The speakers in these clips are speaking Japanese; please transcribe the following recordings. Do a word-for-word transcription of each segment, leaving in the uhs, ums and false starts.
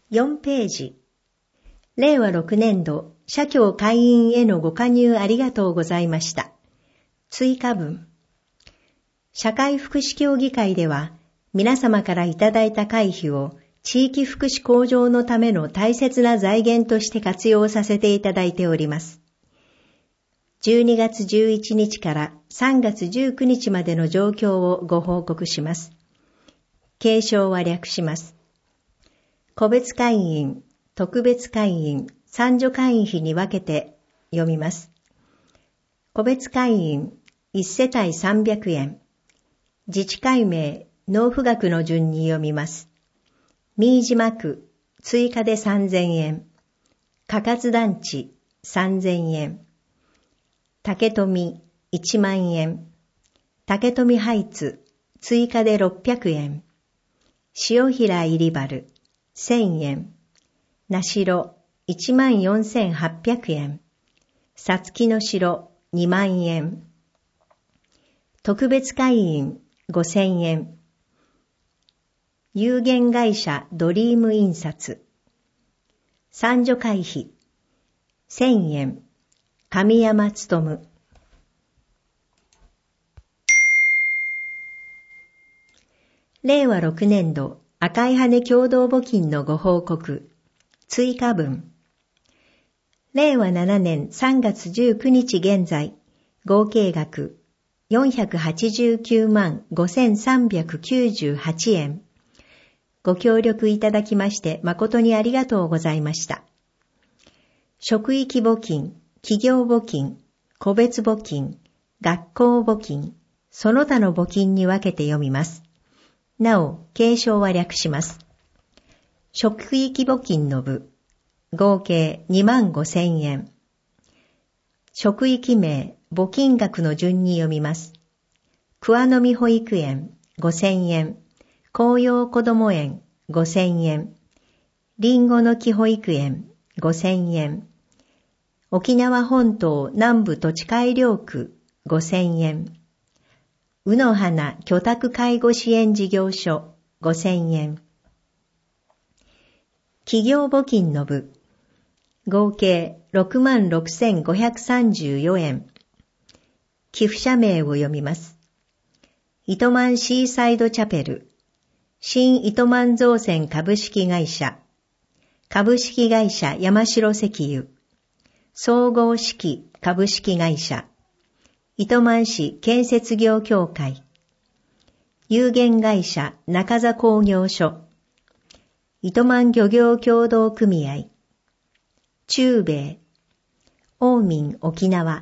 よんページ。れいわろくねんど、社協会員へのご加入ありがとうございました。追加文。社会福祉協議会では、皆様からいただいた会費を地域福祉向上のための大切な財源として活用させていただいております。じゅうにがつじゅういちにちからさんがつじゅうくにちまでの状況をご報告します。継承は略します。個別会員、特別会員、参助会員費に分けて読みます。個別会員、いちせたいさんびゃくえん。自治会名、納付額の順に読みます。新島区、追加でさんぜんえん。かかつ団地、さんぜんえん。竹富、いちまんえん。竹富ハイツ、追加でろっぴゃくえん。塩平入り原、せんえん。名城、いちまんよんせんはっぴゃくえん。さつきの城、にまんえん。特別会員、ごせんえん。有限会社ドリーム印刷。参助会費、せんえん。神山努。れいわろくねんど赤い羽共同募金のご報告。追加分。れいわななねんさんがつじゅうくにち現在、合計額よんひゃくはちじゅうきゅうまんごせんさんびゃくきゅうじゅうはちえん。ご協力いただきまして誠にありがとうございました。職域募金、企業募金、個別募金、学校募金、その他の募金に分けて読みます。なお、継承は略します。職域募金の部、合計にまんごせんえん。職域名、募金額の順に読みます。桑の実保育園、ごせんえん。紅葉こども園、ごせんえん。りんごの木保育園、ごせんえん。沖縄本島南部土地改良区、ごせんえん。うの花居宅介護支援事業所、ごせんえん。企業募金の部、合計ろくまんろくせんごひゃくさんじゅうよえん。寄付者名を読みます。糸満シーサイドチャペル、新糸満造船株式会社、株式会社山城石油、総合式株式会社、糸満市建設業協会、有限会社中座工業所、糸満漁業協同組合、中米、オーミン沖縄。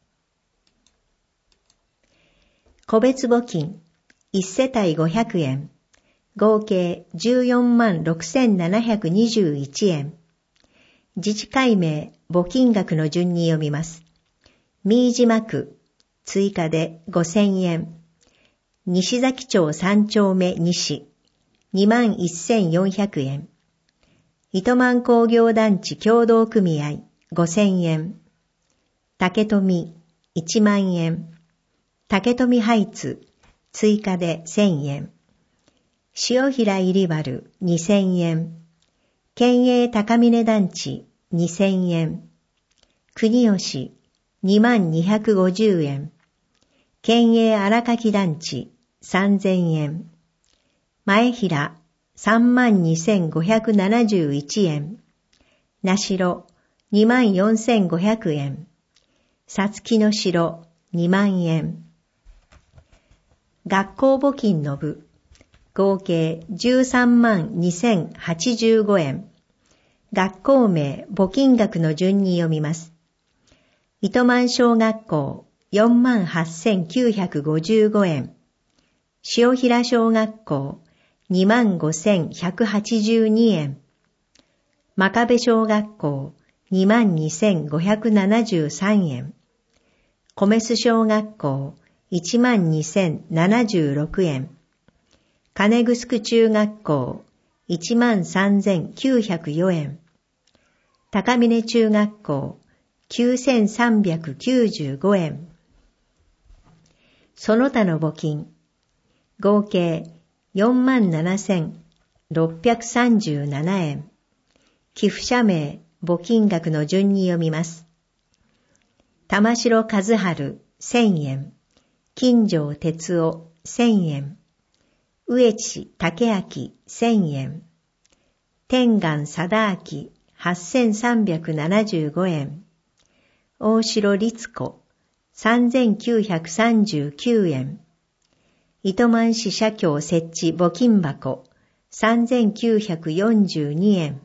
個別募金、いちせたいごひゃくえん、合計じゅうよんまんろくせんななひゃくにじゅういちえん。自治会名、募金額の順に読みます。新島区、追加でごせんえん。西崎町さんちょうめ西、にまんせんよんひゃくえん。糸満工業団地協同組合、ごせんえん。竹富、いちまんえん。竹富ハイツ、追加でせんえん。塩平入り原、にせんえん。県営高峰団地、にせんえん。国吉、にまんにひゃくごじゅうえん。県営荒垣団地、さんぜんえん。前平、さんまんにせんごひゃくななじゅういちえん。名城、にまんよんせんごひゃくえん。さつきの城、にまんえん。学校募金の部、合計じゅうさんまんにせんはちじゅうごえん。学校名、募金額の順に読みます。糸満小学校、よんまんはっせんきゅうひゃくごじゅうごえん。塩平小学校、にまんごせんひゃくはちじゅうにえん。真壁小学校、にまんにせんごひゃくななじゅうさんえん。米須小学校、いちまんにせんななじゅうろくえん。金城中学校、いちまんさんぜんきゅうひゃくよえん。高峰中学校、きゅうせんさんびゃくきゅうじゅうごえん。その他の募金、合計よんまんななせんろっぴゃくさんじゅうななえん。 寄付者名、募金額の順に読みます。玉城和春、千円。金城哲夫、千円。植地武明、千円。天眼貞明、八千三百七十五円。大城律子、三千九百三十九円。糸満市社協設置募金箱、三千九百四十二円。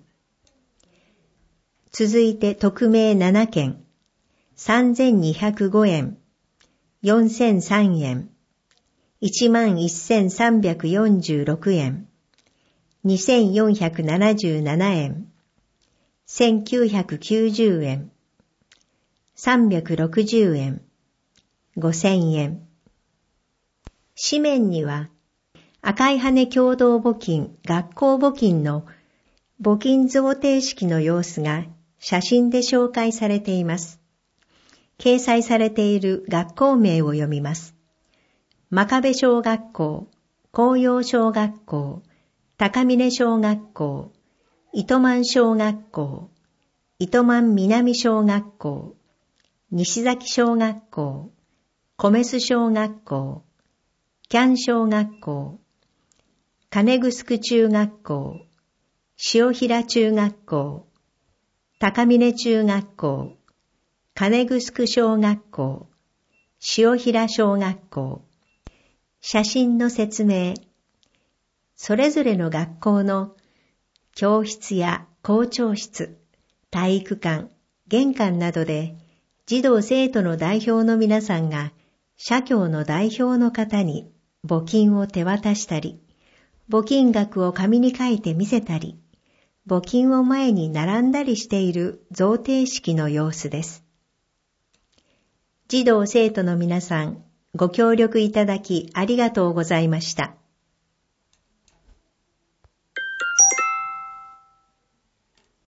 続いて匿名ななけん、三千二百五円、四千三円、一万一千三百四十六円、二千四百七十七円、千九百九十円、三百六十円、五千円。紙面には、赤い羽共同募金、学校募金の募金贈呈式の様子が写真で紹介されています。掲載されている学校名を読みます。真壁小学校、紅葉小学校、高峰小学校、糸満小学校、糸満南小学校、西崎小学校、米須小学校、喜屋武小学校、金城中学校、塩平中学校、高峰中学校、金城小学校、塩平小学校。写真の説明。それぞれの学校の教室や校長室、体育館、玄関などで児童生徒の代表の皆さんが社協の代表の方に募金を手渡したり、募金額を紙に書いて見せたり、募金を前に並んだりしている贈呈式の様子です。児童生徒の皆さん、ご協力いただきありがとうございました。